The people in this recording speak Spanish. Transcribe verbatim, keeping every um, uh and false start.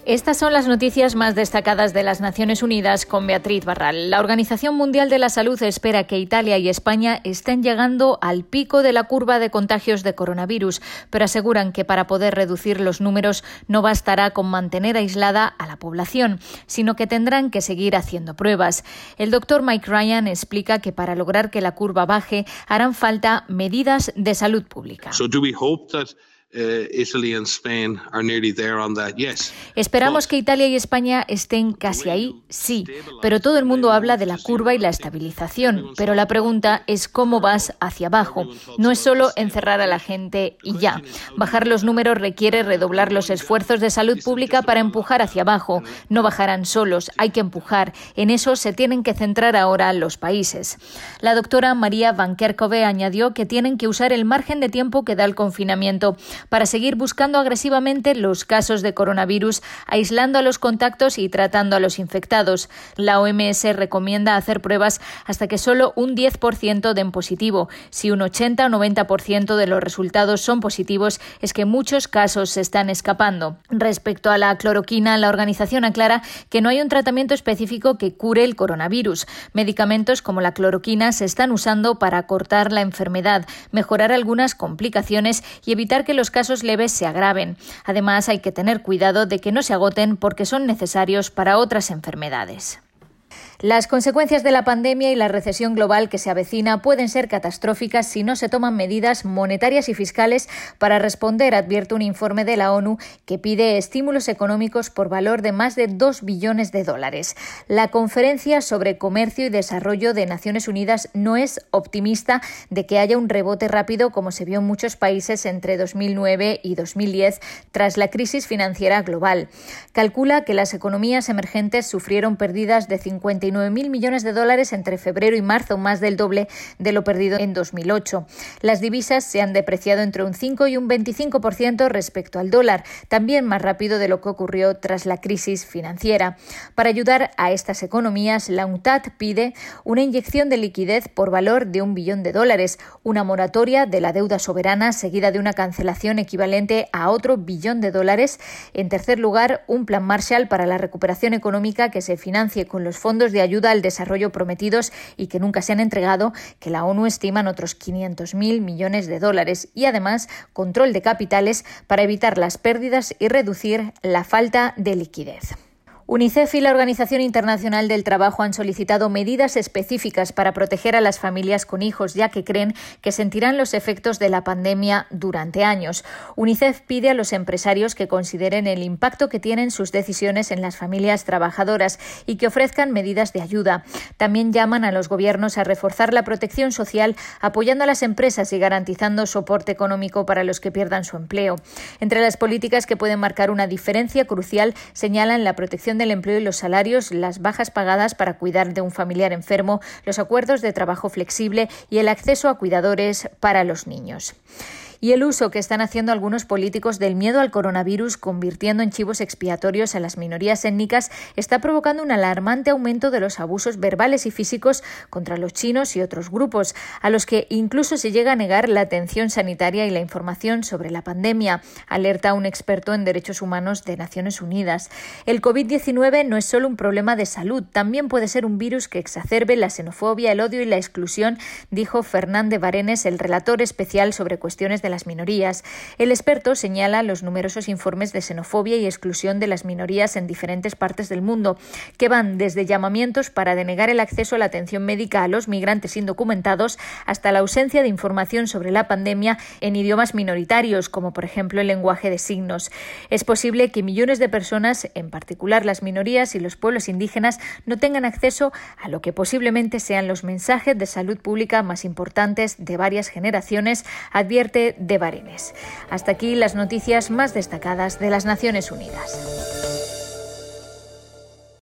Estas son las noticias más destacadas de las Naciones Unidas con Beatriz Barral. La Organización Mundial de la Salud espera que Italia y España estén llegando al pico de la curva de contagios de coronavirus, pero aseguran que para poder reducir los números no bastará con mantener aislada a la población, sino que tendrán que seguir haciendo pruebas. El doctor Mike Ryan explica que para lograr que la curva baje harán falta medidas de salud pública. So do we hope that Uh, Italy and Spain are nearly there on that? Yes. Esperamos que Italia y España estén casi ahí, sí, pero todo el mundo habla de la curva y la estabilización, pero la pregunta es cómo vas hacia abajo. No es solo encerrar a la gente y ya. Bajar los números requiere redoblar los esfuerzos de salud pública para empujar hacia abajo. No bajarán solos, hay que empujar. En eso se tienen que centrar ahora los países. La doctora María Van Kerkhove añadió que tienen que usar el margen de tiempo que da el confinamiento para seguir buscando agresivamente los casos de coronavirus, aislando a los contactos y tratando a los infectados. La O M S recomienda hacer pruebas hasta que solo un diez por ciento den positivo. Si un ochenta o noventa por ciento de los resultados son positivos, es que muchos casos se están escapando. Respecto a la cloroquina, la organización aclara que no hay un tratamiento específico que cure el coronavirus. Medicamentos como la cloroquina se están usando para acortar la enfermedad, mejorar algunas complicaciones y evitar que los casos leves se agraven. Además, hay que tener cuidado de que no se agoten porque son necesarios para otras enfermedades. Las consecuencias de la pandemia y la recesión global que se avecina pueden ser catastróficas si no se toman medidas monetarias y fiscales para responder, advierte un informe de la ONU que pide estímulos económicos por valor de más de dos billones de dólares. La Conferencia sobre Comercio y Desarrollo de Naciones Unidas no es optimista de que haya un rebote rápido como se vio en muchos países entre dos mil nueve y dos mil diez tras la crisis financiera global. Calcula que las economías emergentes sufrieron pérdidas de cincuenta y nueve mil millones de dólares entre febrero y marzo, más del doble de lo perdido en dos mil ocho. Las divisas se han depreciado entre un cinco y un veinticinco por ciento respecto al dólar, también más rápido de lo que ocurrió tras la crisis financiera. Para ayudar a estas economías, la UNCTAD pide una inyección de liquidez por valor de un billón de dólares, una moratoria de la deuda soberana seguida de una cancelación equivalente a otro billón de dólares. En tercer lugar, un plan Marshall para la recuperación económica que se financie con los fondos de ayuda al desarrollo prometidos y que nunca se han entregado, que la ONU estima en otros quinientos mil millones de dólares, y además control de capitales para evitar las pérdidas y reducir la falta de liquidez. UNICEF y la Organización Internacional del Trabajo han solicitado medidas específicas para proteger a las familias con hijos, ya que creen que sentirán los efectos de la pandemia durante años. UNICEF pide a los empresarios que consideren el impacto que tienen sus decisiones en las familias trabajadoras y que ofrezcan medidas de ayuda. También llaman a los gobiernos a reforzar la protección social, apoyando a las empresas y garantizando soporte económico para los que pierdan su empleo. Entre las políticas que pueden marcar una diferencia crucial señalan la protección del empleo y los salarios, las bajas pagadas para cuidar de un familiar enfermo, los acuerdos de trabajo flexible y el acceso a cuidadores para los niños. Y el uso que están haciendo algunos políticos del miedo al coronavirus, convirtiendo en chivos expiatorios a las minorías étnicas, está provocando un alarmante aumento de los abusos verbales y físicos contra los chinos y otros grupos, a los que incluso se llega a negar la atención sanitaria y la información sobre la pandemia, alerta un experto en derechos humanos de Naciones Unidas. El covid diecinueve no es solo un problema de salud, también puede ser un virus que exacerbe la xenofobia, el odio y la exclusión, dijo Fernández Barenes, el relator especial sobre cuestiones de las minorías. El experto señala los numerosos informes de xenofobia y exclusión de las minorías en diferentes partes del mundo, que van desde llamamientos para denegar el acceso a la atención médica a los migrantes indocumentados hasta la ausencia de información sobre la pandemia en idiomas minoritarios, como por ejemplo el lenguaje de signos. Es posible que millones de personas, en particular las minorías y los pueblos indígenas, no tengan acceso a lo que posiblemente sean los mensajes de salud pública más importantes de varias generaciones, advierte de Barenes. Hasta aquí las noticias más destacadas de las Naciones Unidas.